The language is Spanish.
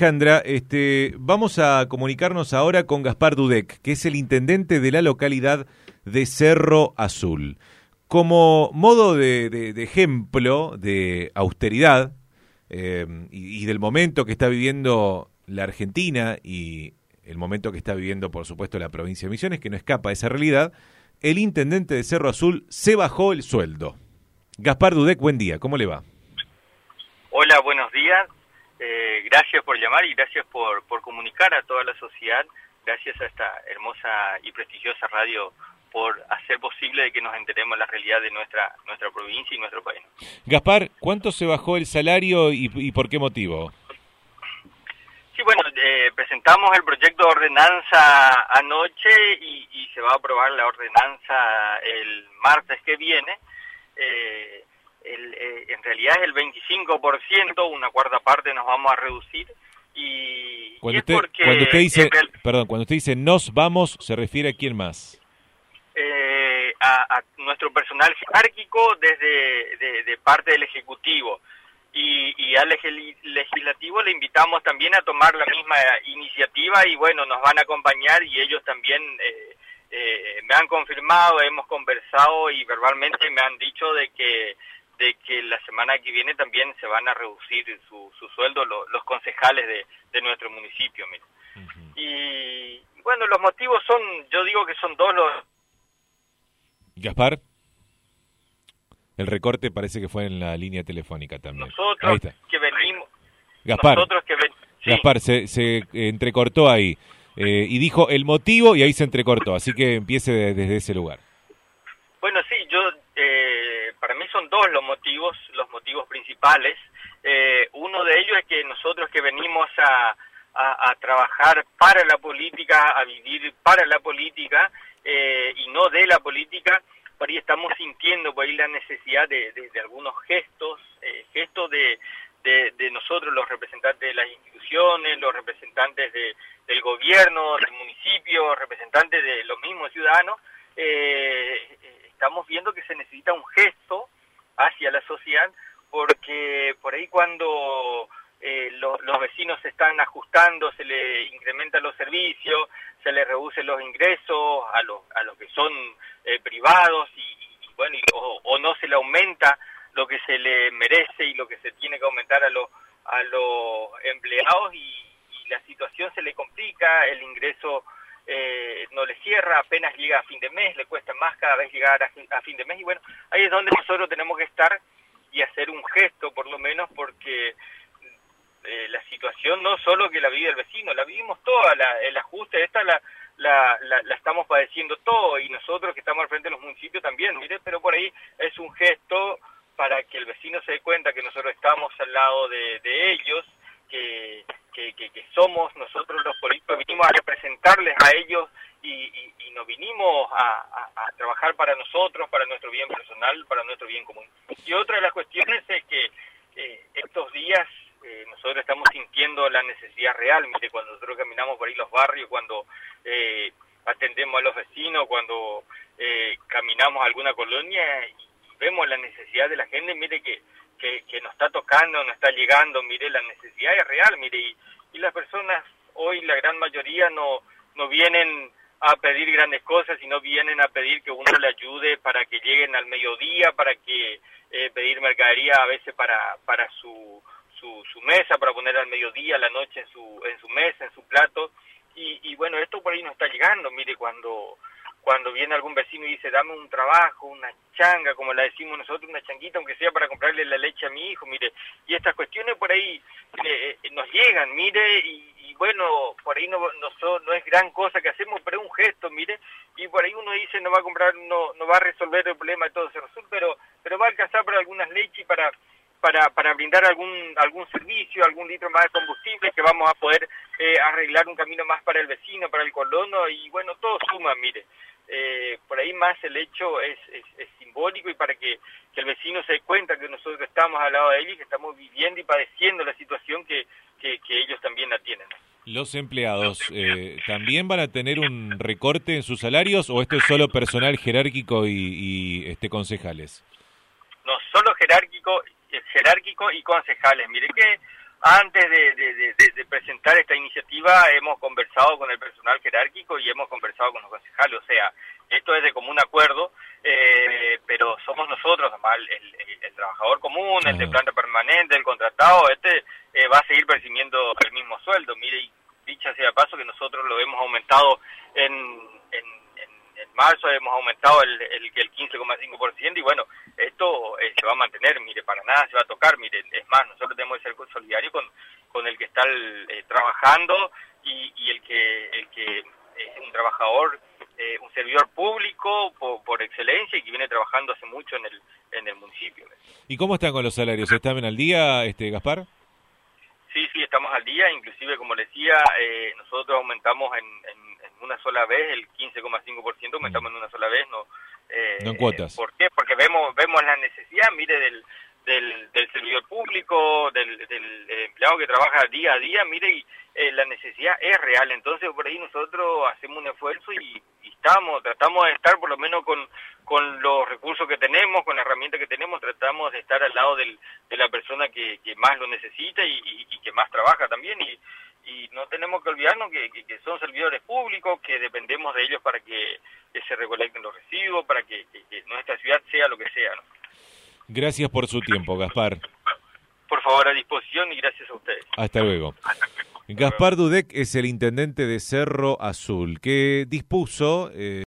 Alejandra, vamos a comunicarnos ahora con Gaspar Dudek, que es el intendente de la localidad de Cerro Azul. Como modo de ejemplo de austeridad y del momento que está viviendo la Argentina y el momento que está viviendo, por supuesto, la provincia de Misiones, que no escapa a esa realidad, el intendente de Cerro Azul se bajó el sueldo. Gaspar Dudek, buen día, ¿cómo le va? Hola, buenos días. Gracias por llamar y gracias por comunicar a toda la sociedad. Gracias a esta hermosa y prestigiosa radio por hacer posible de que nos enteremos la realidad de nuestra provincia y nuestro país. Gaspar, ¿cuánto se bajó el salario y por qué motivo? Sí, bueno, presentamos el proyecto de ordenanza anoche y se va a aprobar la ordenanza el martes que viene. En realidad es el 25%, una cuarta parte nos vamos a reducir cuando usted dice nos vamos, ¿se refiere a quién más? A nuestro personal jerárquico de parte del Ejecutivo y al Legislativo le invitamos también a tomar la misma iniciativa y bueno, nos van a acompañar y ellos también me han confirmado, hemos conversado y verbalmente me han dicho de que la semana que viene también se van a reducir su sueldo los concejales de nuestro municipio. Mira. Uh-huh. Y bueno, los motivos son, yo digo que son dos los... Gaspar, el recorte parece que fue en la línea telefónica también. Nosotros que venimos... Gaspar, sí. Gaspar se entrecortó ahí y dijo el motivo y ahí se entrecortó, así que empiece desde ese lugar. Bueno, sí, para mí son dos los motivos principales. Uno de ellos es que nosotros que venimos a trabajar para la política, a vivir para la política y no de la política, por ahí estamos sintiendo por ahí la necesidad de algunos gestos de nosotros, los representantes de las instituciones, los representantes del gobierno, del municipio, representantes de los mismos ciudadanos. Estamos viendo que se necesita un gesto hacia la sociedad porque por ahí cuando los vecinos se están ajustando, se le incrementan los servicios, se le reducen los ingresos a los que son privados y bueno, o no se le aumenta lo que se le merece y lo que se tiene que aumentar a los empleados y la situación se le complica, el ingreso no le cierra, apenas llega a fin de mes, le cuesta más cada vez llegar a fin de mes y bueno, ahí es donde nosotros tenemos que estar y hacer un gesto por lo menos porque la situación no solo que la vive el vecino, la vivimos toda, el ajuste esta la estamos padeciendo todo y nosotros que estamos al frente de los municipios también, mire, pero por ahí es un gesto para que el vecino se dé cuenta que nosotros estamos al lado de ellos, que somos nosotros los políticos, vinimos a representarles a ellos y nos vinimos a trabajar para nosotros, para nuestro bien personal, para nuestro bien común. Y otra de las cuestiones es que estos días nosotros estamos sintiendo la necesidad real, mire, cuando nosotros caminamos por ahí los barrios, cuando atendemos a los vecinos, cuando caminamos a alguna colonia y vemos la necesidad de la gente, mire que nos está tocando, nos está llegando, mire, la necesidad es real, mire, y las personas hoy, la gran mayoría, no vienen a pedir grandes cosas, sino vienen a pedir que uno le ayude para que lleguen al mediodía, para que pedir mercadería a veces para su mesa, para poner al mediodía, a la noche en su mesa, en su plato, y bueno, esto por ahí nos está llegando, mire, cuando viene algún vecino y dice, dame un trabajo, una changa, como la decimos nosotros, una changuita, aunque sea para comprarle la leche a mi hijo, mire, y estas cuestiones por ahí nos llegan, mire, y bueno, por ahí no es gran cosa que hacemos, pero es un gesto, mire, y por ahí uno dice, no va a comprar, no va a resolver el problema de todo Cerro Azul, pero va a alcanzar para algunas leches para brindar algún servicio, algún litro más de combustible, que vamos a poder arreglar un camino más para el vecino, para el colono, y bueno, todo suma, mire. Por ahí más el hecho es simbólico y para que el vecino se dé cuenta que nosotros estamos al lado de él y que estamos viviendo y padeciendo la situación que ellos también la tienen. ¿Los empleados también van a tener un recorte en sus salarios o esto es solo personal jerárquico y concejales? No, solo jerárquico y concejales. Mire que antes de presentar esta iniciativa hemos conversado con el personal jerárquico y hemos conversado con los concejales, o sea, esto es de común acuerdo, pero somos nosotros, nomás el trabajador común, el de planta permanente, el contratado, va a seguir percibiendo el mismo sueldo. Mire, y dicha sea paso que nosotros lo hemos aumentado en marzo, hemos aumentado el 15,5%, y bueno, esto se va a mantener, mire, para nada se va a tocar, mire, es más, nosotros tenemos que ser solidarios con el que está trabajando y el que es un trabajador, un servidor público por excelencia y que viene trabajando hace mucho en el municipio. ¿Y cómo están con los salarios? ¿Están al día, Gaspar? Sí, estamos al día, inclusive, como les decía, nosotros aumentamos en una sola vez, el 15,5% aumentamos en una sola vez, no en cuotas. ¿Por qué? Porque vemos la necesidad, mire, del servidor público, del empleado que trabaja día a día, mire, y la necesidad es real. Entonces, por ahí nosotros hacemos un esfuerzo y tratamos de estar por lo menos con los recursos que tenemos, con la herramienta que tenemos, tratamos de estar al lado de la persona que más lo necesita y que más trabaja también, y no tenemos que olvidarnos que son servidores públicos, que dependemos de ellos para que se recolecten los residuos, para que nuestra ciudad sea lo que sea, ¿no? Gracias por su tiempo, Gaspar. Por favor, a disposición, y gracias a ustedes. Hasta luego. Gaspar Dudek es el intendente de Cerro Azul, que dispuso